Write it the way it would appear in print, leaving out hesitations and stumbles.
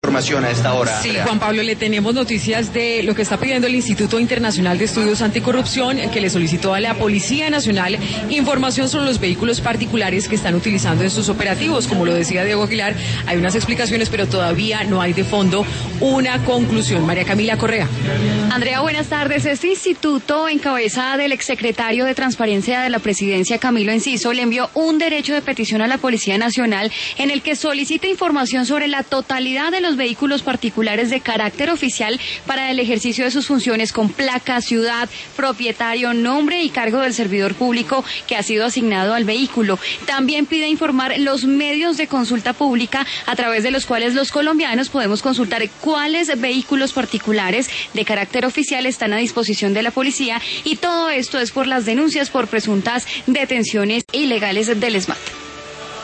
Información a esta hora. Sí, Juan Pablo, le tenemos noticias de lo que está pidiendo el Instituto Internacional de Estudios Anticorrupción, que le solicitó a la Policía Nacional información sobre los vehículos particulares que están utilizando en sus operativos. Como lo decía Diego Aguilar, hay unas explicaciones, pero todavía no hay de fondo una conclusión. María Camila Correa. Andrea, buenas tardes. Este instituto, en cabeza del exsecretario de Transparencia de la Presidencia, Camilo Enciso, le envió un derecho de petición a la Policía Nacional en el que solicita información sobre la totalidad de los vehículos particulares de carácter oficial para el ejercicio de sus funciones con placa, ciudad, propietario, nombre y cargo del servidor público que ha sido asignado al vehículo. También pide informar los medios de consulta pública a través de los cuales los colombianos podemos consultar cuáles vehículos particulares de carácter oficial están a disposición de la policía, y todo esto es por las denuncias por presuntas detenciones ilegales del ESMAD.